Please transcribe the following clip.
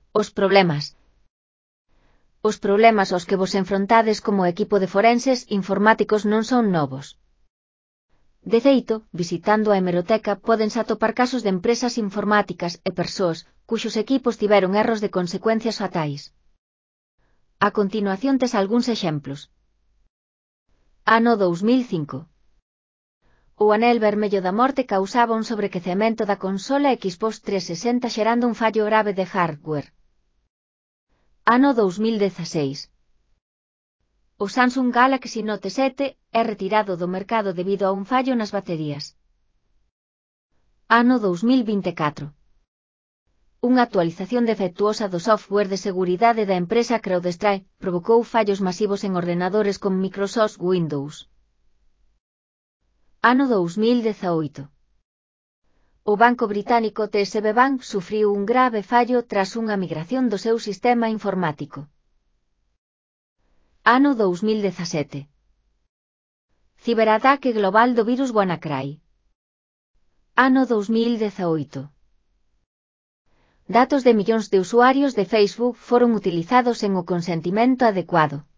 Os problemas. Os problemas aos que vos enfrontades como equipo de forenses informáticos non son novos. De feito, visitando a hemeroteca pódense atopar casos de empresas informáticas e persoas cuxos equipos tiveron erros de consecuencias fatais. A continuación tes algúns exemplos. Ano 2005. O anel vermello da morte causaba un sobrequecemento da consola Xbox 360 xerando un fallo grave de hardware. Ano 2016. O Samsung Galaxy Note 7 é retirado do mercado debido a un fallo nas baterías. Ano 2024. Unha actualización defectuosa do software de seguridade da empresa CrowdStrike provocou fallos masivos en ordenadores con Microsoft Windows. Ano 2018. O banco británico TSB Bank sufriu un grave fallo tras unha migración do seu sistema informático. Ano 2017. Ciberataque global do virus WannaCry. Ano 2018. Datos de millóns de usuarios de Facebook foron utilizados sen o consentimento adecuado.